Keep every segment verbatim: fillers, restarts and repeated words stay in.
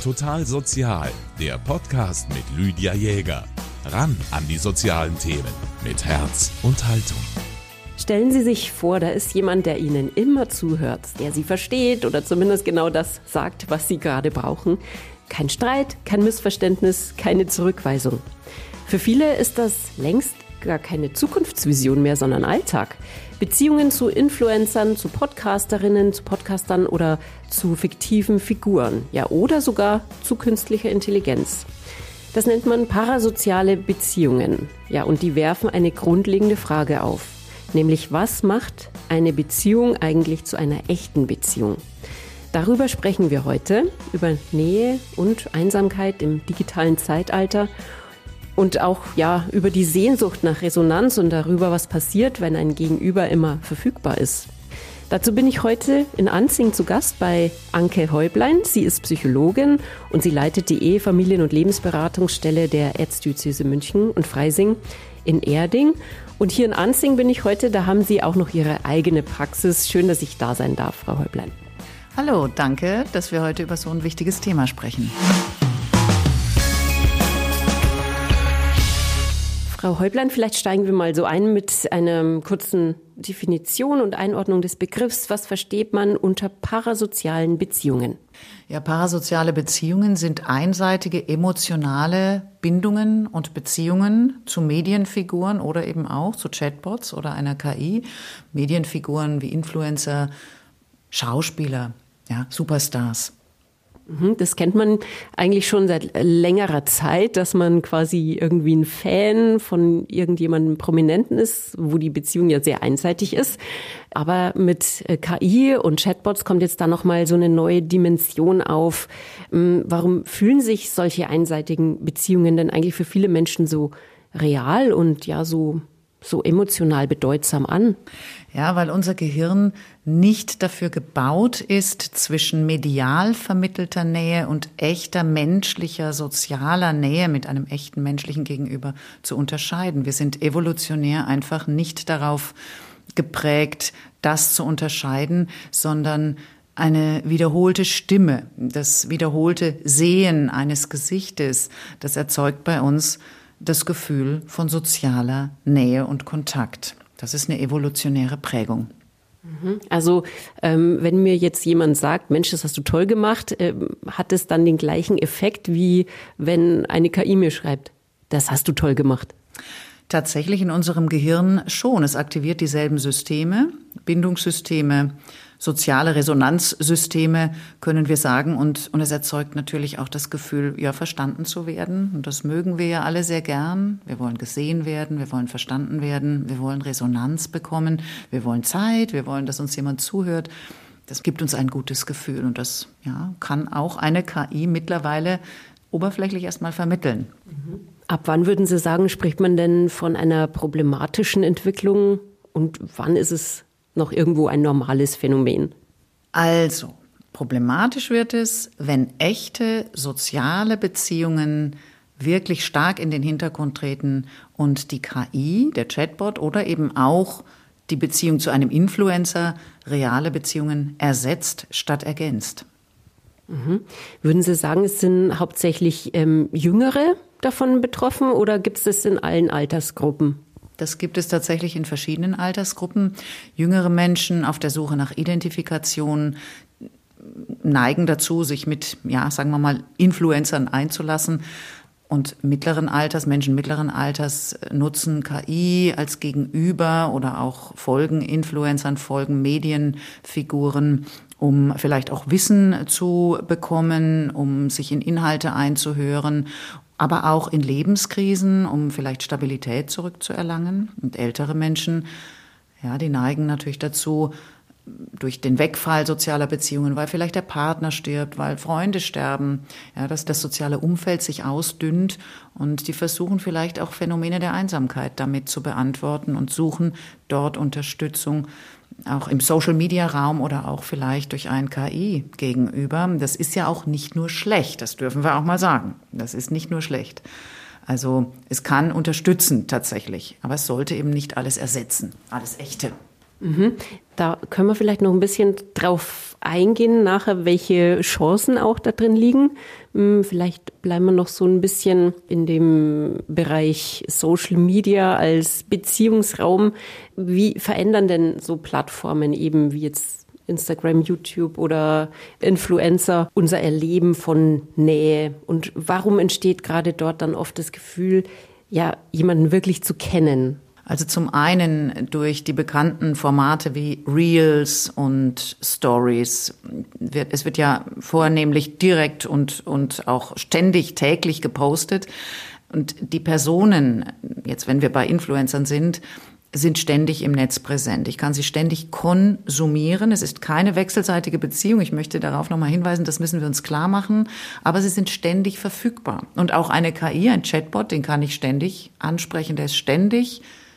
Total Sozial, der Podcast mit Lydia Jäger. Ran an die sozialen Themen mit Herz und Haltung. Stellen Sie sich vor, da ist jemand, der Ihnen immer zuhört, der Sie versteht oder zumindest genau das sagt, was Sie gerade brauchen. Kein Streit, kein Missverständnis, keine Zurückweisung. Für viele ist das längst gar keine Zukunftsvision mehr, sondern Alltag. Beziehungen zu Influencern, zu Podcasterinnen, zu Podcastern oder zu fiktiven Figuren, ja, oder sogar zu künstlicher Intelligenz. Das nennt man parasoziale Beziehungen. Ja, und die werfen eine grundlegende Frage auf. Nämlich, was macht eine Beziehung eigentlich zu einer echten Beziehung? Darüber sprechen wir heute, über Nähe und Einsamkeit im digitalen Zeitalter und auch ja über die Sehnsucht nach Resonanz und darüber, was passiert, wenn ein Gegenüber immer verfügbar ist. Dazu bin ich heute in Anzing zu Gast bei Anke Häublein. Sie ist Psychologin und sie leitet die Ehe-, Familien- und Lebensberatungsstelle der Erzdiözese München und Freising in Erding. Und hier in Anzing bin ich heute, da haben Sie auch noch Ihre eigene Praxis. Schön, dass ich da sein darf, Frau Häublein. Hallo, danke, dass wir heute über so ein wichtiges Thema sprechen. Frau Häublein, vielleicht steigen wir mal so ein mit einer kurzen Definition und Einordnung des Begriffs. Was versteht man unter parasozialen Beziehungen? Ja, parasoziale Beziehungen sind einseitige emotionale Bindungen und Beziehungen zu Medienfiguren oder eben auch zu Chatbots oder einer K I. Medienfiguren wie Influencer, Schauspieler, ja, Superstars. Das kennt man eigentlich schon seit längerer Zeit, dass man quasi irgendwie ein Fan von irgendjemandem Prominenten ist, wo die Beziehung ja sehr einseitig ist. Aber mit K I und Chatbots kommt jetzt da nochmal so eine neue Dimension auf. Warum fühlen sich solche einseitigen Beziehungen denn eigentlich für viele Menschen so real und ja so so emotional bedeutsam an? Ja, weil unser Gehirn nicht dafür gebaut ist, zwischen medial vermittelter Nähe und echter menschlicher, sozialer Nähe mit einem echten menschlichen Gegenüber zu unterscheiden. Wir sind evolutionär einfach nicht darauf geprägt, das zu unterscheiden, sondern eine wiederholte Stimme, das wiederholte Sehen eines Gesichtes, das erzeugt bei uns das Gefühl von sozialer Nähe und Kontakt. Das ist eine evolutionäre Prägung. Also ähm, wenn mir jetzt jemand sagt, Mensch, das hast du toll gemacht, äh, hat es dann den gleichen Effekt, wie wenn eine K I mir schreibt, das hast du toll gemacht? Tatsächlich in unserem Gehirn schon. Es aktiviert dieselben Systeme, Bindungssysteme, soziale Resonanzsysteme, können wir sagen. Und, und es erzeugt natürlich auch das Gefühl, ja, verstanden zu werden. Und das mögen wir ja alle sehr gern. Wir wollen gesehen werden, wir wollen verstanden werden, wir wollen Resonanz bekommen, wir wollen Zeit, wir wollen, dass uns jemand zuhört. Das gibt uns ein gutes Gefühl. Und das ja, kann auch eine K I mittlerweile oberflächlich erstmal vermitteln. Ab wann würden Sie sagen, spricht man denn von einer problematischen Entwicklung und wann ist es noch irgendwo ein normales Phänomen? Also, problematisch wird es, wenn echte soziale Beziehungen wirklich stark in den Hintergrund treten und die K I, der Chatbot oder eben auch die Beziehung zu einem Influencer reale Beziehungen ersetzt statt ergänzt. Mhm. Würden Sie sagen, es sind hauptsächlich ähm, Jüngere davon betroffen oder gibt es das in allen Altersgruppen? Das gibt es tatsächlich in verschiedenen Altersgruppen. Jüngere Menschen auf der Suche nach Identifikation neigen dazu, sich mit, ja, sagen wir mal, Influencern einzulassen. Und mittleren Alters, Menschen mittleren Alters nutzen K I als Gegenüber oder auch folgen Influencern, folgen Medienfiguren, um vielleicht auch Wissen zu bekommen, um sich in Inhalte einzuhören, aber auch in Lebenskrisen, um vielleicht Stabilität zurückzuerlangen. Und ältere Menschen, ja, die neigen natürlich dazu, durch den Wegfall sozialer Beziehungen, weil vielleicht der Partner stirbt, weil Freunde sterben, ja, dass das soziale Umfeld sich ausdünnt und die versuchen vielleicht auch Phänomene der Einsamkeit damit zu beantworten und suchen dort Unterstützung, auch im Social-Media-Raum oder auch vielleicht durch ein K I gegenüber. Das ist ja auch nicht nur schlecht, das dürfen wir auch mal sagen. Das ist nicht nur schlecht. Also es kann unterstützen tatsächlich, aber es sollte eben nicht alles ersetzen, alles Echte. Mhm. Da können wir vielleicht noch ein bisschen drauf eingehen, nachher, welche Chancen auch da drin liegen. Vielleicht bleiben wir noch so ein bisschen in dem Bereich Social Media als Beziehungsraum. Wie verändern denn so Plattformen eben wie jetzt Instagram, YouTube oder Influencer unser Erleben von Nähe? Und warum entsteht gerade dort dann oft das Gefühl, ja, jemanden wirklich zu kennen? Also zum einen durch die bekannten Formate wie Reels und Stories. Es wird ja vornehmlich direkt und, und auch ständig täglich gepostet. Und die Personen, jetzt wenn wir bei Influencern sind, sind ständig im Netz präsent. Ich kann sie ständig konsumieren. Es ist keine wechselseitige Beziehung. Ich möchte darauf nochmal hinweisen, das müssen wir uns klar machen. Aber sie sind ständig verfügbar. Und auch eine K I, ein Chatbot, den kann ich ständig ansprechen. Der ist ständig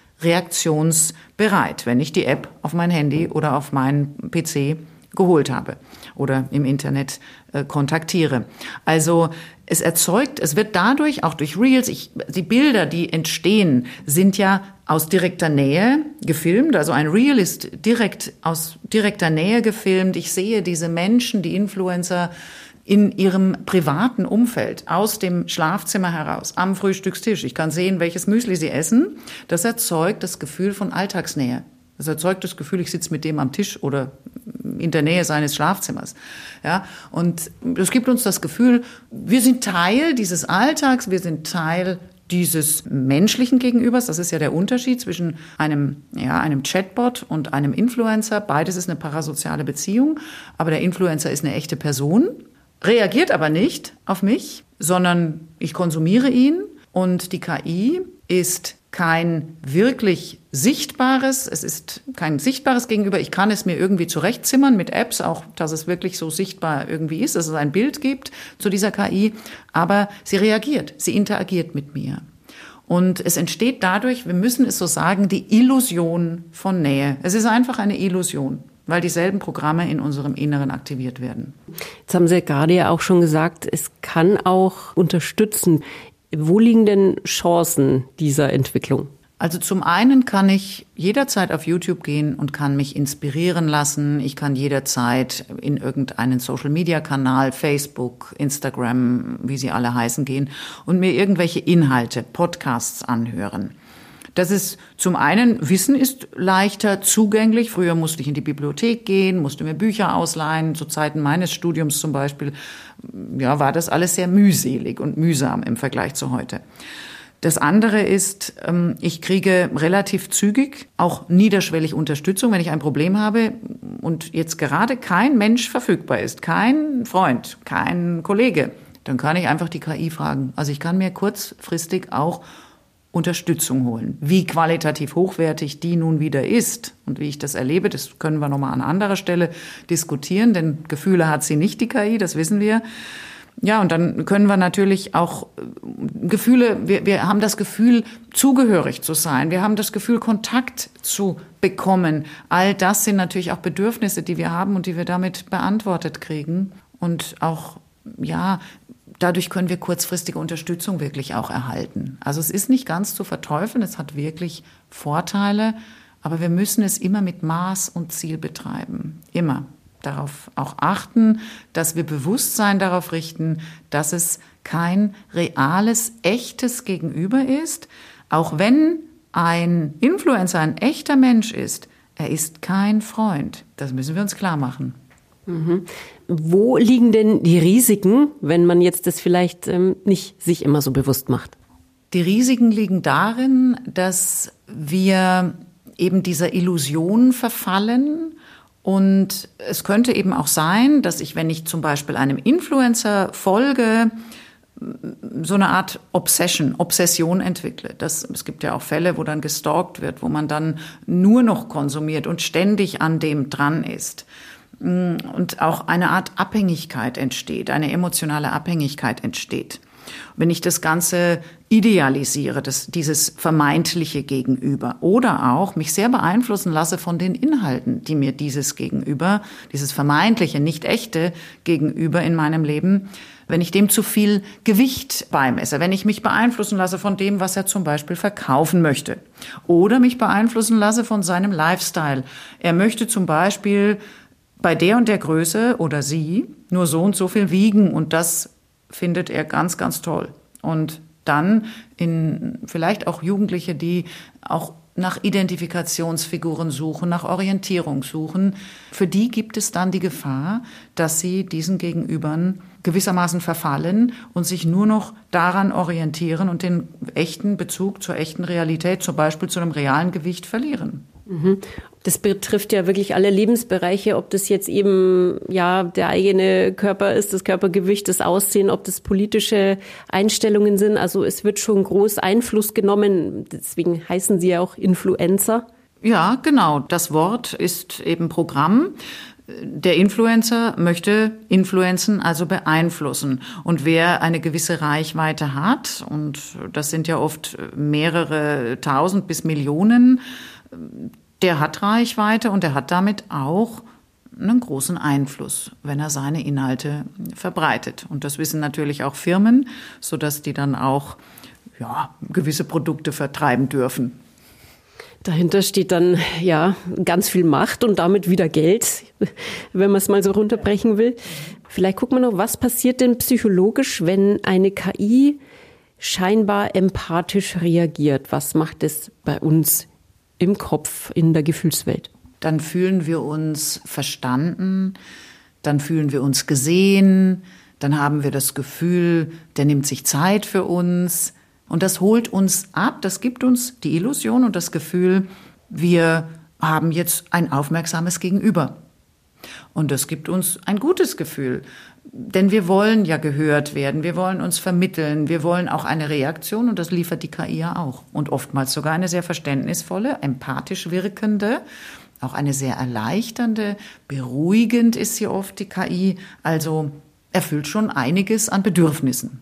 reaktionsbereit, wenn ich die App auf mein Handy oder auf meinen P C geholt habe oder im Internet äh, kontaktiere. Also es erzeugt, es wird dadurch, auch durch Reels, ich, die Bilder, die entstehen, sind ja aus direkter Nähe gefilmt. Also ein Reel ist direkt aus direkter Nähe gefilmt. Ich sehe diese Menschen, die Influencer, in ihrem privaten Umfeld, aus dem Schlafzimmer heraus, am Frühstückstisch. Ich kann sehen, welches Müsli sie essen. Das erzeugt das Gefühl von Alltagsnähe. Das erzeugt das Gefühl, ich sitze mit dem am Tisch oder in der Nähe seines Schlafzimmers. Ja, und das gibt uns das Gefühl, wir sind Teil dieses Alltags, wir sind Teil dieses menschlichen Gegenübers. Das ist ja der Unterschied zwischen einem, ja, einem Chatbot und einem Influencer. Beides ist eine parasoziale Beziehung, aber der Influencer ist eine echte Person, reagiert aber nicht auf mich, sondern ich konsumiere ihn, und die K I ist kein wirklich sichtbares, es ist kein sichtbares Gegenüber. Ich kann es mir irgendwie zurechtzimmern mit Apps, auch dass es wirklich so sichtbar irgendwie ist, dass es ein Bild gibt zu dieser K I, aber sie reagiert, sie interagiert mit mir. Und es entsteht dadurch, wir müssen es so sagen, die Illusion von Nähe. Es ist einfach eine Illusion, weil dieselben Programme in unserem Inneren aktiviert werden. Jetzt haben Sie gerade ja auch schon gesagt, es kann auch unterstützen. Wo liegen denn Chancen dieser Entwicklung? Also zum einen kann ich jederzeit auf YouTube gehen und kann mich inspirieren lassen. Ich kann jederzeit in irgendeinen Social-Media-Kanal, Facebook, Instagram, wie sie alle heißen, gehen und mir irgendwelche Inhalte, Podcasts anhören. Das ist zum einen, Wissen ist leichter zugänglich. Früher musste ich in die Bibliothek gehen, musste mir Bücher ausleihen. Zu Zeiten meines Studiums zum Beispiel, ja, war das alles sehr mühselig und mühsam im Vergleich zu heute. Das andere ist, ich kriege relativ zügig auch niederschwellig Unterstützung, wenn ich ein Problem habe und jetzt gerade kein Mensch verfügbar ist, kein Freund, kein Kollege, dann kann ich einfach die K I fragen. Also ich kann mir kurzfristig auch Unterstützung holen. Wie qualitativ hochwertig die nun wieder ist und wie ich das erlebe, das können wir nochmal an anderer Stelle diskutieren, denn Gefühle hat sie nicht, die K I, das wissen wir. Ja, und dann können wir natürlich auch Gefühle, wir, wir haben das Gefühl, zugehörig zu sein. Wir haben das Gefühl, Kontakt zu bekommen. All das sind natürlich auch Bedürfnisse, die wir haben und die wir damit beantwortet kriegen. Und auch, ja, dadurch können wir kurzfristige Unterstützung wirklich auch erhalten. Also es ist nicht ganz zu verteufeln, es hat wirklich Vorteile, aber wir müssen es immer mit Maß und Ziel betreiben. Immer. Darauf auch achten, dass wir Bewusstsein darauf richten, dass es kein reales, echtes Gegenüber ist. Auch wenn ein Influencer ein echter Mensch ist, er ist kein Freund. Das müssen wir uns klar machen. Mhm. Wo liegen denn die Risiken, wenn man jetzt das vielleicht ähm, nicht sich immer so bewusst macht? Die Risiken liegen darin, dass wir eben dieser Illusion verfallen. Und es könnte eben auch sein, dass ich, wenn ich zum Beispiel einem Influencer folge, so eine Art Obsession, Obsession entwickle. Das, es gibt ja auch Fälle, wo dann gestalkt wird, wo man dann nur noch konsumiert und ständig an dem dran ist. Und auch eine Art Abhängigkeit entsteht, eine emotionale Abhängigkeit entsteht. Wenn ich das Ganze idealisiere, das, dieses vermeintliche Gegenüber, oder auch mich sehr beeinflussen lasse von den Inhalten, die mir dieses Gegenüber, dieses vermeintliche, nicht echte Gegenüber in meinem Leben, wenn ich dem zu viel Gewicht beimesse, wenn ich mich beeinflussen lasse von dem, was er zum Beispiel verkaufen möchte, oder mich beeinflussen lasse von seinem Lifestyle. Er möchte zum Beispiel bei der und der Größe oder sie nur so und so viel wiegen, und das findet er ganz, ganz toll. Und dann in vielleicht auch Jugendliche, die auch nach Identifikationsfiguren suchen, nach Orientierung suchen, für die gibt es dann die Gefahr, dass sie diesen Gegenübern gewissermaßen verfallen und sich nur noch daran orientieren und den echten Bezug zur echten Realität, zum Beispiel zu einem realen Gewicht, verlieren. Das betrifft ja wirklich alle Lebensbereiche, ob das jetzt eben ja der eigene Körper ist, das Körpergewicht, das Aussehen, ob das politische Einstellungen sind. Also es wird schon groß Einfluss genommen. Deswegen heißen sie ja auch Influencer. Ja, genau. Das Wort ist eben Programm. Der Influencer möchte influenzen, also beeinflussen. Und wer eine gewisse Reichweite hat, und das sind ja oft mehrere tausend bis Millionen, der hat Reichweite und der hat damit auch einen großen Einfluss, wenn er seine Inhalte verbreitet. Und das wissen natürlich auch Firmen, sodass die dann auch ja, gewisse Produkte vertreiben dürfen. Dahinter steht dann ja ganz viel Macht und damit wieder Geld, wenn man es mal so runterbrechen will. Vielleicht gucken wir noch, was passiert denn psychologisch, wenn eine K I scheinbar empathisch reagiert? Was macht es bei uns im Kopf, in der Gefühlswelt? Dann fühlen wir uns verstanden, dann fühlen wir uns gesehen, dann haben wir das Gefühl, der nimmt sich Zeit für uns. Und das holt uns ab, das gibt uns die Illusion und das Gefühl, wir haben jetzt ein aufmerksames Gegenüber. Und das gibt uns ein gutes Gefühl, denn wir wollen ja gehört werden, wir wollen uns vermitteln, wir wollen auch eine Reaktion, und das liefert die K I ja auch. Und oftmals sogar eine sehr verständnisvolle, empathisch wirkende, auch eine sehr erleichternde, beruhigend ist sie oft, die K I, also erfüllt schon einiges an Bedürfnissen.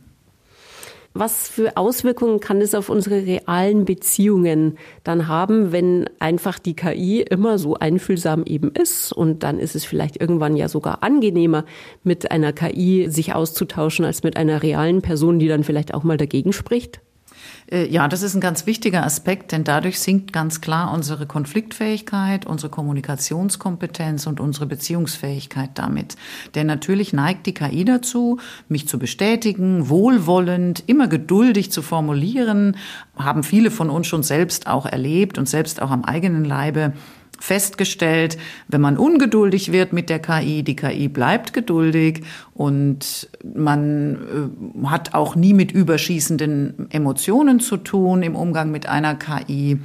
Was für Auswirkungen kann es auf unsere realen Beziehungen dann haben, wenn einfach die K I immer so einfühlsam eben ist? Und dann ist es vielleicht irgendwann ja sogar angenehmer, mit einer K I sich auszutauschen, als mit einer realen Person, die dann vielleicht auch mal dagegen spricht? Ja, das ist ein ganz wichtiger Aspekt, denn dadurch sinkt ganz klar unsere Konfliktfähigkeit, unsere Kommunikationskompetenz und unsere Beziehungsfähigkeit damit. Denn natürlich neigt die K I dazu, mich zu bestätigen, wohlwollend, immer geduldig zu formulieren, haben viele von uns schon selbst auch erlebt und selbst auch am eigenen Leibe festgestellt, wenn man ungeduldig wird mit der K I, die K I bleibt geduldig und man äh, hat auch nie mit überschießenden Emotionen zu tun im Umgang mit einer K I.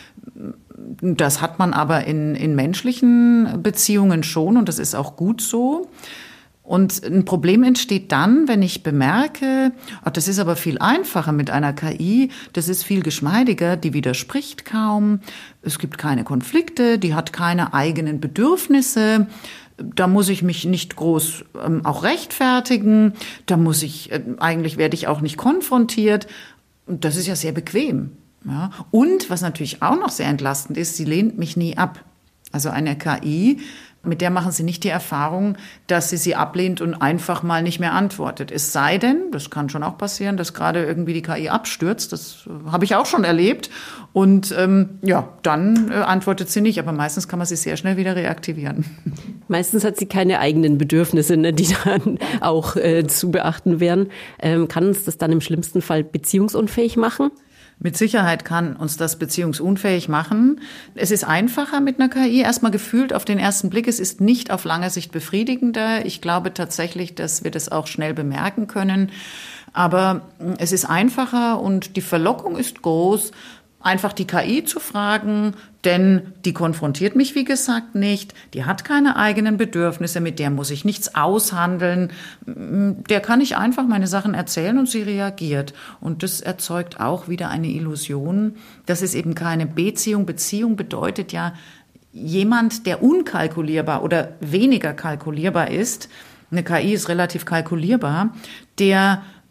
Das hat man aber in, in menschlichen Beziehungen schon, und das ist auch gut so. Und ein Problem entsteht dann, wenn ich bemerke, ach, das ist aber viel einfacher mit einer K I, das ist viel geschmeidiger, die widerspricht kaum, es gibt keine Konflikte, die hat keine eigenen Bedürfnisse, da muss ich mich nicht groß ähm, auch rechtfertigen, da muss ich, äh, eigentlich werde ich auch nicht konfrontiert. Das ist ja sehr bequem. Ja. Und was natürlich auch noch sehr entlastend ist, sie lehnt mich nie ab. Also eine K I, mit der machen Sie nicht die Erfahrung, dass sie sie ablehnt und einfach mal nicht mehr antwortet. Es sei denn, das kann schon auch passieren, dass gerade irgendwie die K I abstürzt. Das habe ich auch schon erlebt. Und ähm, ja, dann äh, antwortet sie nicht. Aber meistens kann man sie sehr schnell wieder reaktivieren. Meistens hat sie keine eigenen Bedürfnisse, ne, die dann auch äh, zu beachten wären. Ähm, kann uns das dann im schlimmsten Fall beziehungsunfähig machen? Mit Sicherheit kann uns das beziehungsunfähig machen. Es ist einfacher mit einer K I, erstmal gefühlt auf den ersten Blick. Es ist nicht auf lange Sicht befriedigender. Ich glaube tatsächlich, dass wir das auch schnell bemerken können. Aber es ist einfacher und die Verlockung ist groß, einfach die K I zu fragen, denn die konfrontiert mich, wie gesagt, nicht. Die hat keine eigenen Bedürfnisse, mit der muss ich nichts aushandeln. Der kann ich einfach meine Sachen erzählen und sie reagiert. Und das erzeugt auch wieder eine Illusion. Das ist eben keine Beziehung. Beziehung bedeutet ja jemand, der unkalkulierbar oder weniger kalkulierbar ist. Eine K I ist relativ kalkulierbar, der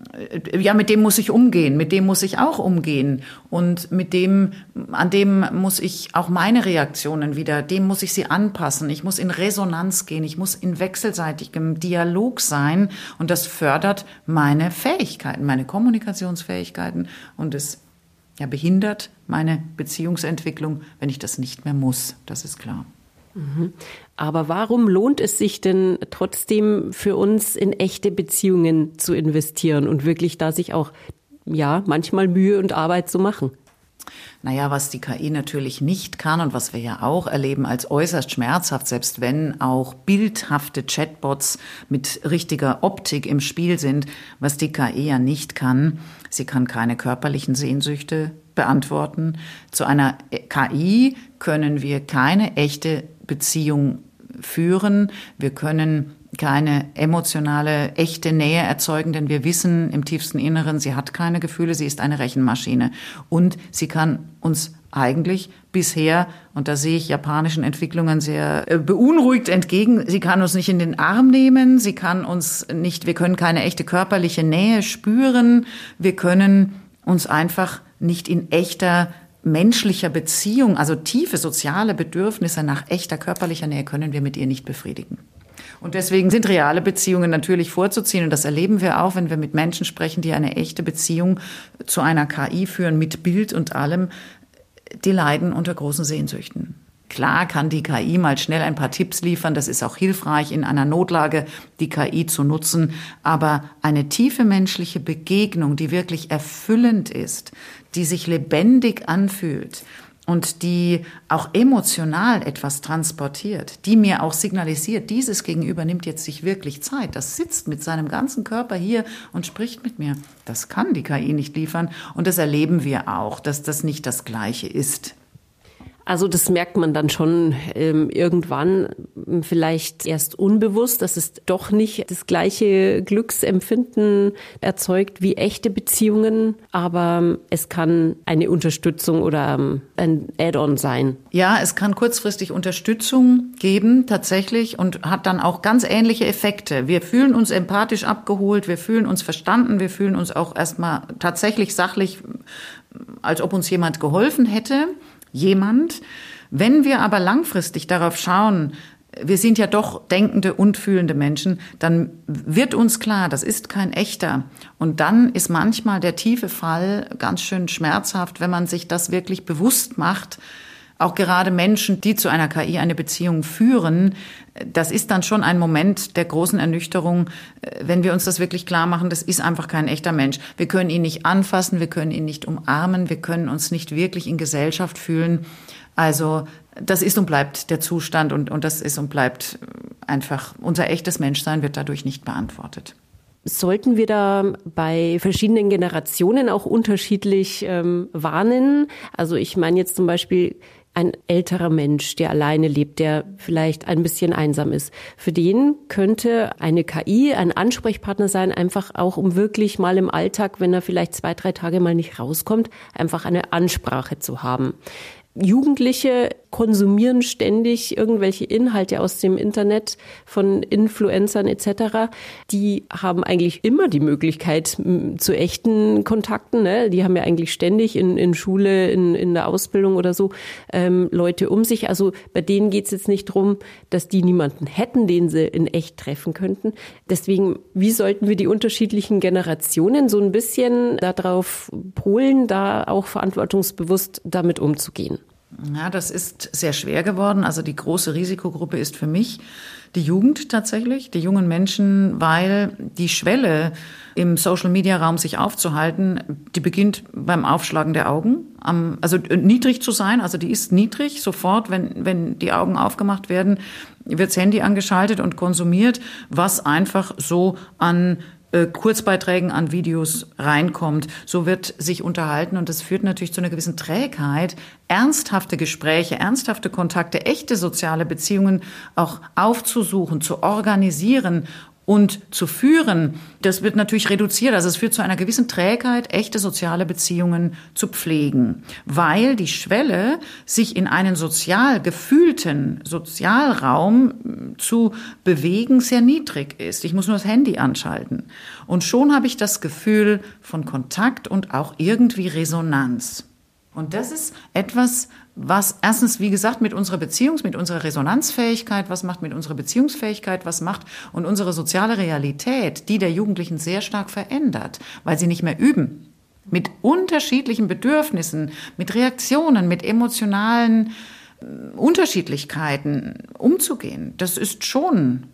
ja, mit dem muss ich umgehen, mit dem muss ich auch umgehen und mit dem, an dem muss ich auch meine Reaktionen wieder, dem muss ich sie anpassen. Ich muss in Resonanz gehen, ich muss in wechselseitigem Dialog sein und das fördert meine Fähigkeiten, meine Kommunikationsfähigkeiten und es ja, behindert meine Beziehungsentwicklung, wenn ich das nicht mehr muss. Das ist klar. Aber warum lohnt es sich denn trotzdem für uns in echte Beziehungen zu investieren und wirklich da sich auch, ja, manchmal Mühe und Arbeit zu machen? Naja, was die K I natürlich nicht kann und was wir ja auch erleben als äußerst schmerzhaft, selbst wenn auch bildhafte Chatbots mit richtiger Optik im Spiel sind, was die K I ja nicht kann, sie kann keine körperlichen Sehnsüchte beantworten. Zu einer K I können wir keine echte Beziehung führen. Wir können keine emotionale, echte Nähe erzeugen, denn wir wissen im tiefsten Inneren, sie hat keine Gefühle, sie ist eine Rechenmaschine. Und sie kann uns eigentlich bisher, und da sehe ich japanischen Entwicklungen sehr beunruhigt entgegen, sie kann uns nicht in den Arm nehmen, sie kann uns nicht, wir können keine echte körperliche Nähe spüren, wir können uns einfach nicht in echter menschlicher Beziehung, also tiefe soziale Bedürfnisse nach echter körperlicher Nähe können wir mit ihr nicht befriedigen. Und deswegen sind reale Beziehungen natürlich vorzuziehen. Und das erleben wir auch, wenn wir mit Menschen sprechen, die eine echte Beziehung zu einer K I führen, mit Bild und allem. Die leiden unter großen Sehnsüchten. Klar kann die K I mal schnell ein paar Tipps liefern. Das ist auch hilfreich, in einer Notlage die K I zu nutzen. Aber eine tiefe menschliche Begegnung, die wirklich erfüllend ist, die sich lebendig anfühlt und die auch emotional etwas transportiert, die mir auch signalisiert, dieses Gegenüber nimmt jetzt sich wirklich Zeit, das sitzt mit seinem ganzen Körper hier und spricht mit mir. Das kann die K I nicht liefern und das erleben wir auch, dass das nicht das Gleiche ist. Also das merkt man dann schon ähm, irgendwann, vielleicht erst unbewusst, dass es doch nicht das gleiche Glücksempfinden erzeugt wie echte Beziehungen, aber es kann eine Unterstützung oder ähm, ein Add-on sein. Ja, es kann kurzfristig Unterstützung geben, tatsächlich, und hat dann auch ganz ähnliche Effekte. Wir fühlen uns empathisch abgeholt, wir fühlen uns verstanden, wir fühlen uns auch erstmal tatsächlich sachlich, als ob uns jemand geholfen hätte. Jemand. Wenn wir aber langfristig darauf schauen, wir sind ja doch denkende und fühlende Menschen, dann wird uns klar, das ist kein echter. Und dann ist manchmal der tiefe Fall ganz schön schmerzhaft, wenn man sich das wirklich bewusst macht. Auch gerade Menschen, die zu einer K I eine Beziehung führen, das ist dann schon ein Moment der großen Ernüchterung, wenn wir uns das wirklich klar machen, das ist einfach kein echter Mensch. Wir können ihn nicht anfassen, wir können ihn nicht umarmen, wir können uns nicht wirklich in Gesellschaft fühlen. Also das ist und bleibt der Zustand und, und das ist und bleibt einfach, unser echtes Menschsein wird dadurch nicht beantwortet. Sollten wir da bei verschiedenen Generationen auch unterschiedlich ähm, warnen? Also ich meine jetzt zum Beispiel ein älterer Mensch, der alleine lebt, der vielleicht ein bisschen einsam ist. Für den könnte eine K I ein Ansprechpartner sein, einfach auch um wirklich mal im Alltag, wenn er vielleicht zwei, drei Tage mal nicht rauskommt, einfach eine Ansprache zu haben. Jugendliche konsumieren ständig irgendwelche Inhalte aus dem Internet von Influencern et cetera. Die haben eigentlich immer die Möglichkeit zu echten Kontakten. Ne? Die haben ja eigentlich ständig in, in Schule, in, in der Ausbildung oder so ähm, Leute um sich. Also bei denen geht es jetzt nicht darum, dass die niemanden hätten, den sie in echt treffen könnten. Deswegen, wie sollten wir die unterschiedlichen Generationen so ein bisschen darauf polen, da auch verantwortungsbewusst damit umzugehen? Ja, das ist sehr schwer geworden. Also die große Risikogruppe ist für mich die Jugend tatsächlich, die jungen Menschen, weil die Schwelle im Social-Media-Raum sich aufzuhalten, die beginnt beim Aufschlagen der Augen. Also niedrig zu sein, also die ist niedrig. Sofort, wenn, wenn die Augen aufgemacht werden, wirds Handy angeschaltet und konsumiert, was einfach so an Kurzbeiträgen, an Videos reinkommt. So wird sich unterhalten und das führt natürlich zu einer gewissen Trägheit, ernsthafte Gespräche, ernsthafte Kontakte, echte soziale Beziehungen auch aufzusuchen, zu organisieren und zu führen, das wird natürlich reduziert. Also es führt zu einer gewissen Trägheit, echte soziale Beziehungen zu pflegen, weil die Schwelle, sich in einen sozial gefühlten Sozialraum zu bewegen, sehr niedrig ist. Ich muss nur das Handy anschalten. Und schon habe ich das Gefühl von Kontakt und auch irgendwie Resonanz. Und das ist etwas, was erstens, wie gesagt, mit unserer Beziehung, mit unserer Resonanzfähigkeit, was macht mit unserer Beziehungsfähigkeit, was macht und unsere soziale Realität, die der Jugendlichen sehr stark verändert, weil sie nicht mehr üben. Mit unterschiedlichen Bedürfnissen, mit Reaktionen, mit emotionalen Unterschiedlichkeiten umzugehen. Das ist schon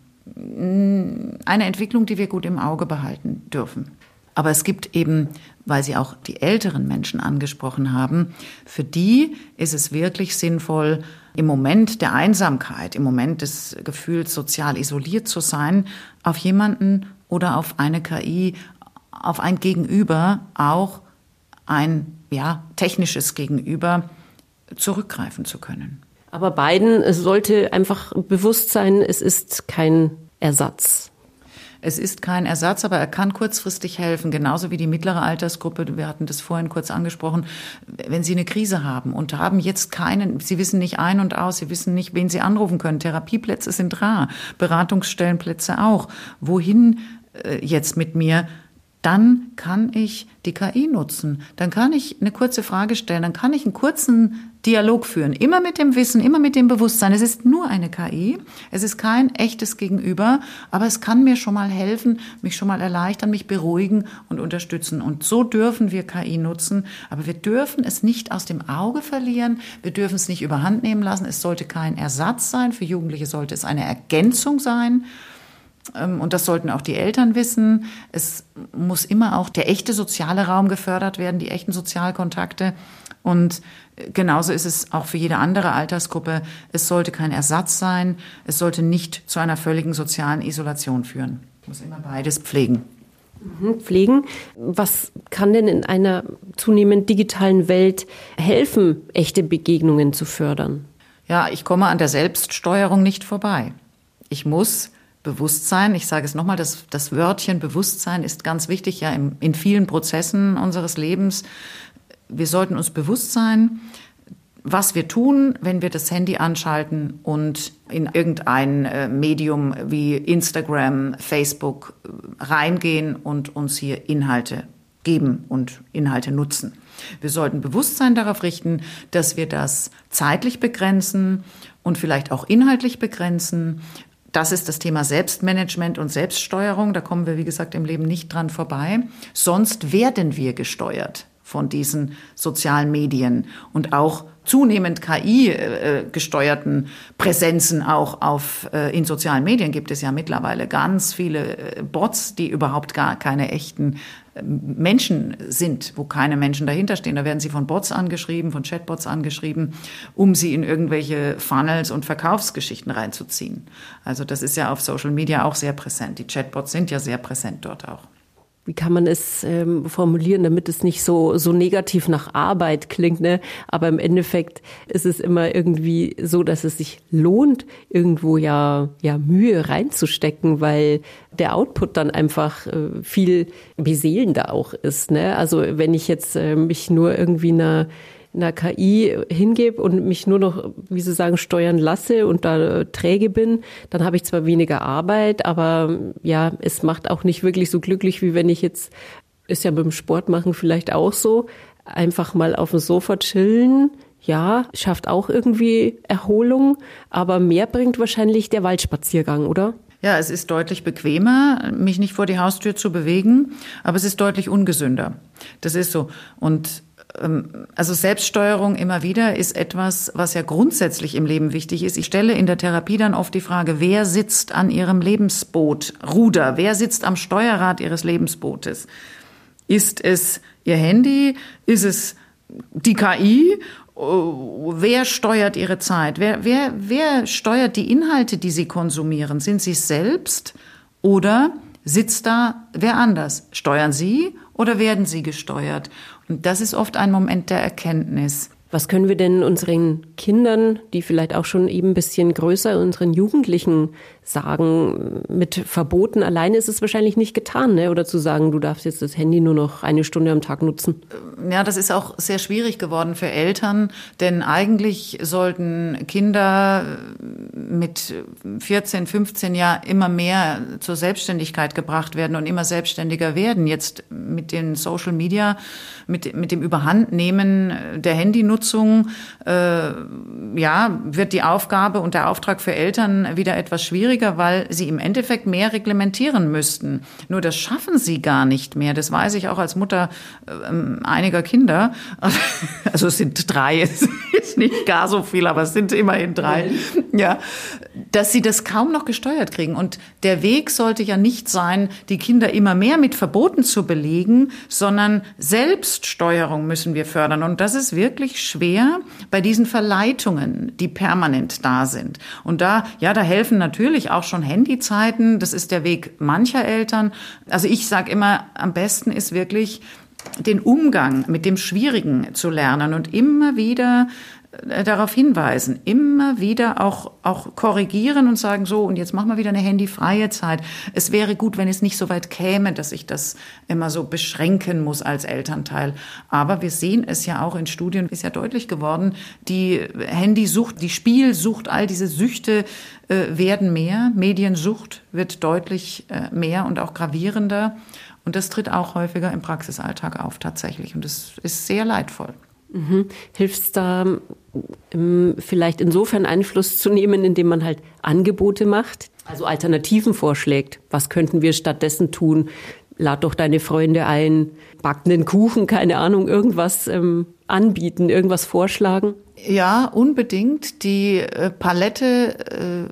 eine Entwicklung, die wir gut im Auge behalten dürfen. Aber es gibt eben, weil Sie auch die älteren Menschen angesprochen haben, für die ist es wirklich sinnvoll, im Moment der Einsamkeit, im Moment des Gefühls, sozial isoliert zu sein, auf jemanden oder auf eine K I, auf ein Gegenüber, auch ein ja, technisches Gegenüber, zurückgreifen zu können. Aber beiden, es sollte einfach bewusst sein, es ist kein Ersatz. Es ist kein Ersatz, aber er kann kurzfristig helfen, genauso wie die mittlere Altersgruppe. Wir hatten das vorhin kurz angesprochen. Wenn Sie eine Krise haben und haben jetzt keinen, Sie wissen nicht ein und aus, Sie wissen nicht, wen Sie anrufen können. Therapieplätze sind rar, Beratungsstellenplätze auch. Wohin äh, jetzt mit mir? Dann kann ich die K I nutzen. Dann kann ich eine kurze Frage stellen. Dann kann ich einen kurzen Dialog führen. Immer mit dem Wissen, immer mit dem Bewusstsein. Es ist nur eine K I. Es ist kein echtes Gegenüber. Aber es kann mir schon mal helfen, mich schon mal erleichtern, mich beruhigen und unterstützen. Und so dürfen wir K I nutzen. Aber wir dürfen es nicht aus dem Auge verlieren. Wir dürfen es nicht überhand nehmen lassen. Es sollte kein Ersatz sein. Für Jugendliche sollte es eine Ergänzung sein. Und das sollten auch die Eltern wissen. Es muss immer auch der echte soziale Raum gefördert werden, die echten Sozialkontakte. Und genauso ist es auch für jede andere Altersgruppe. Es sollte kein Ersatz sein. Es sollte nicht zu einer völligen sozialen Isolation führen. Ich muss immer beides pflegen. Pflegen. Was kann denn in einer zunehmend digitalen Welt helfen, echte Begegnungen zu fördern? Ja, ich komme an der Selbststeuerung nicht vorbei. Ich muss Bewusstsein, ich sage es nochmal, das, das Wörtchen Bewusstsein ist ganz wichtig, ja, im, in vielen Prozessen unseres Lebens. Wir sollten uns bewusst sein, was wir tun, wenn wir das Handy anschalten und in irgendein äh, Medium wie Instagram, Facebook reingehen und uns hier Inhalte geben und Inhalte nutzen. Wir sollten Bewusstsein darauf richten, dass wir das zeitlich begrenzen und vielleicht auch inhaltlich begrenzen. Das ist das Thema Selbstmanagement und Selbststeuerung. Da kommen wir, wie gesagt, im Leben nicht dran vorbei. Sonst werden wir gesteuert von diesen sozialen Medien und auch zunehmend K I-gesteuerten Präsenzen auch auf, äh, in sozialen Medien gibt es ja mittlerweile ganz viele äh, Bots, die überhaupt gar keine echten äh, Menschen sind, wo keine Menschen dahinter stehen. Da werden sie von Bots angeschrieben, von Chatbots angeschrieben, um sie in irgendwelche Funnels und Verkaufsgeschichten reinzuziehen. Also das ist ja auf Social Media auch sehr präsent. Die Chatbots sind ja sehr präsent dort auch. Wie kann man es ähm, formulieren, damit es nicht so so negativ nach Arbeit klingt, ne? Aber im Endeffekt ist es immer irgendwie so, dass es sich lohnt, irgendwo ja ja Mühe reinzustecken, weil der Output dann einfach äh, viel beseelender auch ist, ne? Also wenn ich jetzt äh, mich nur irgendwie einer einer K I hingebe und mich nur noch, wie Sie sagen, steuern lasse und da träge bin, dann habe ich zwar weniger Arbeit, aber ja, es macht auch nicht wirklich so glücklich, wie wenn ich jetzt, ist ja beim Sport machen vielleicht auch so, einfach mal auf dem Sofa chillen, ja, schafft auch irgendwie Erholung, aber mehr bringt wahrscheinlich der Waldspaziergang, oder? Ja, es ist deutlich bequemer, mich nicht vor die Haustür zu bewegen, aber es ist deutlich ungesünder. Das ist so. Und also Selbststeuerung immer wieder ist etwas, was ja grundsätzlich im Leben wichtig ist. Ich stelle in der Therapie dann oft die Frage, wer sitzt an Ihrem Lebensboot, Ruder? Wer sitzt am Steuerrad Ihres Lebensbootes? Ist es Ihr Handy? Ist es die K I? Wer steuert Ihre Zeit? Wer, wer, wer steuert die Inhalte, die Sie konsumieren? Sind Sie es selbst oder sitzt da wer anders? Steuern Sie oder werden Sie gesteuert? Und das ist oft ein Moment der Erkenntnis. Was können wir denn unseren Kindern, die vielleicht auch schon eben ein bisschen größer, unseren Jugendlichen sagen, mit Verboten alleine ist es wahrscheinlich nicht getan, ne? Oder zu sagen, du darfst jetzt das Handy nur noch eine Stunde am Tag nutzen. Ja, das ist auch sehr schwierig geworden für Eltern, denn eigentlich sollten Kinder mit vierzehn, fünfzehn Jahren immer mehr zur Selbstständigkeit gebracht werden und immer selbstständiger werden. Jetzt mit den Social Media, mit, mit dem Überhandnehmen der Handynutzung, äh, ja, wird die Aufgabe und der Auftrag für Eltern wieder etwas schwieriger, weil sie im Endeffekt mehr reglementieren müssten. Nur das schaffen sie gar nicht mehr. Das weiß ich auch als Mutter äh, einiger Kinder. Also es sind drei, es ist nicht gar so viel, aber es sind immerhin drei. Ja, dass sie das kaum noch gesteuert kriegen. Und der Weg sollte ja nicht sein, die Kinder immer mehr mit Verboten zu belegen, sondern Selbststeuerung müssen wir fördern. Und das ist wirklich schwer bei diesen Verleitungen, die permanent da sind. Und da, ja, da helfen natürlich auch schon Handyzeiten. Das ist der Weg mancher Eltern. Also ich sage immer, am besten ist wirklich, den Umgang mit dem Schwierigen zu lernen und immer wieder darauf hinweisen, immer wieder auch, auch korrigieren und sagen, so, und jetzt machen wir wieder eine handyfreie Zeit. Es wäre gut, wenn es nicht so weit käme, dass ich das immer so beschränken muss als Elternteil. Aber wir sehen es ja auch in Studien, ist ja deutlich geworden, die Handysucht, die Spielsucht, all diese Süchte äh, werden mehr. Mediensucht wird deutlich äh, mehr und auch gravierender. Und das tritt auch häufiger im Praxisalltag auf tatsächlich. Und das ist sehr leidvoll. Mhm. Hilft es da ähm, vielleicht insofern Einfluss zu nehmen, indem man halt Angebote macht, also Alternativen vorschlägt? Was könnten wir stattdessen tun? Lad doch deine Freunde ein, back einen Kuchen, keine Ahnung, irgendwas ähm, anbieten, irgendwas vorschlagen? Ja, unbedingt. Die äh, Palette äh,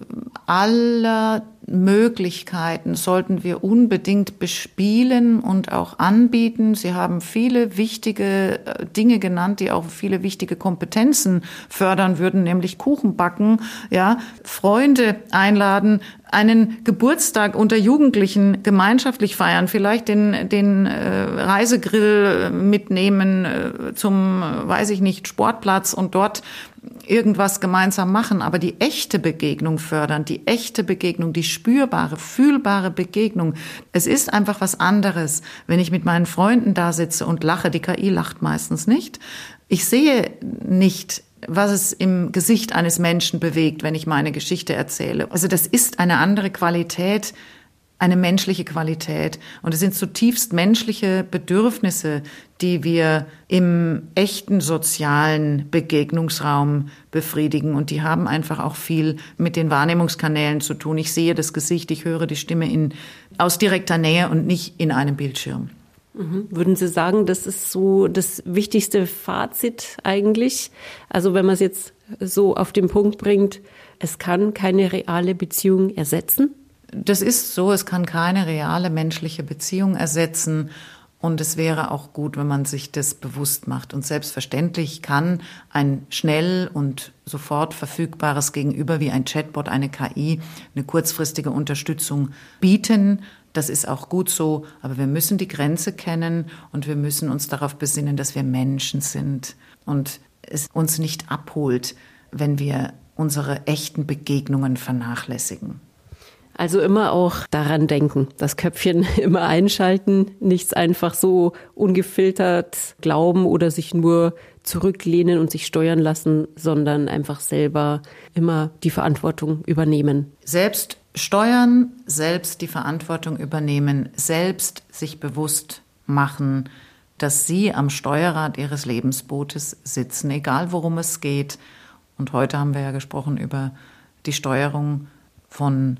aller Möglichkeiten sollten wir unbedingt bespielen und auch anbieten. Sie haben viele wichtige Dinge genannt, die auch viele wichtige Kompetenzen fördern würden, nämlich Kuchen backen, ja, Freunde einladen, einen Geburtstag unter Jugendlichen gemeinschaftlich feiern, vielleicht den, den äh, Reisegrill mitnehmen äh, zum, äh, weiß ich nicht, Sportplatz und dort irgendwas gemeinsam machen, aber die echte Begegnung fördern, die echte Begegnung, die spürbare, fühlbare Begegnung. Es ist einfach was anderes, wenn ich mit meinen Freunden da sitze und lache. Die K I lacht meistens nicht. Ich sehe nicht, was es im Gesicht eines Menschen bewegt, wenn ich meine Geschichte erzähle. Also das ist eine andere Qualität, eine menschliche Qualität. Und es sind zutiefst menschliche Bedürfnisse, die wir im echten sozialen Begegnungsraum befriedigen. Und die haben einfach auch viel mit den Wahrnehmungskanälen zu tun. Ich sehe das Gesicht, ich höre die Stimme in, aus direkter Nähe und nicht in einem Bildschirm. Würden Sie sagen, das ist so das wichtigste Fazit eigentlich? Also wenn man es jetzt so auf den Punkt bringt, es kann keine reale Beziehung ersetzen? Das ist so, es kann keine reale menschliche Beziehung ersetzen und es wäre auch gut, wenn man sich das bewusst macht. Und selbstverständlich kann ein schnell und sofort verfügbares Gegenüber wie ein Chatbot, eine K I, eine kurzfristige Unterstützung bieten. Das ist auch gut so, aber wir müssen die Grenze kennen und wir müssen uns darauf besinnen, dass wir Menschen sind und es uns nicht abholt, wenn wir unsere echten Begegnungen vernachlässigen. Also immer auch daran denken, das Köpfchen immer einschalten, nichts einfach so ungefiltert glauben oder sich nur zurücklehnen und sich steuern lassen, sondern einfach selber immer die Verantwortung übernehmen. Selbst steuern, selbst die Verantwortung übernehmen, selbst sich bewusst machen, dass Sie am Steuerrad Ihres Lebensbootes sitzen, egal worum es geht. Und heute haben wir ja gesprochen über die Steuerung von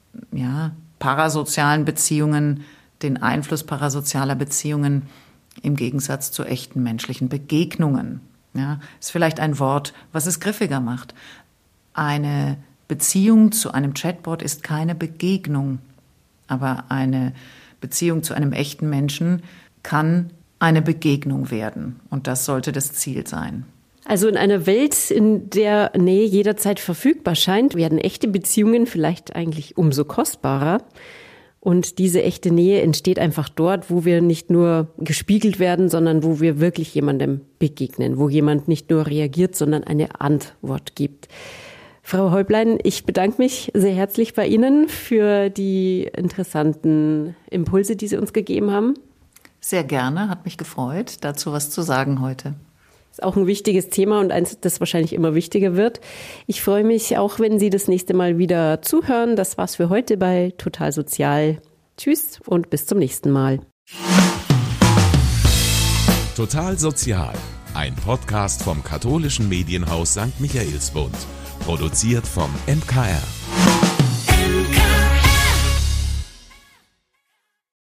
ja, parasozialen Beziehungen, den Einfluss parasozialer Beziehungen im Gegensatz zu echten menschlichen Begegnungen. Ja, ist vielleicht ein Wort, was es griffiger macht. Eine Beziehung zu einem Chatbot ist keine Begegnung, aber eine Beziehung zu einem echten Menschen kann eine Begegnung werden. Und das sollte das Ziel sein. Also in einer Welt, in der Nähe jederzeit verfügbar scheint, werden echte Beziehungen vielleicht eigentlich umso kostbarer. Und diese echte Nähe entsteht einfach dort, wo wir nicht nur gespiegelt werden, sondern wo wir wirklich jemandem begegnen, wo jemand nicht nur reagiert, sondern eine Antwort gibt. Frau Häublein, ich bedanke mich sehr herzlich bei Ihnen für die interessanten Impulse, die Sie uns gegeben haben. Sehr gerne, hat mich gefreut, dazu was zu sagen heute. Ist auch ein wichtiges Thema und eins, das wahrscheinlich immer wichtiger wird. Ich freue mich auch, wenn Sie das nächste Mal wieder zuhören. Das war's für heute bei Total Sozial. Tschüss und bis zum nächsten Mal. Total Sozial, ein Podcast vom katholischen Medienhaus Sankt Michaelsbund, produziert vom M K R.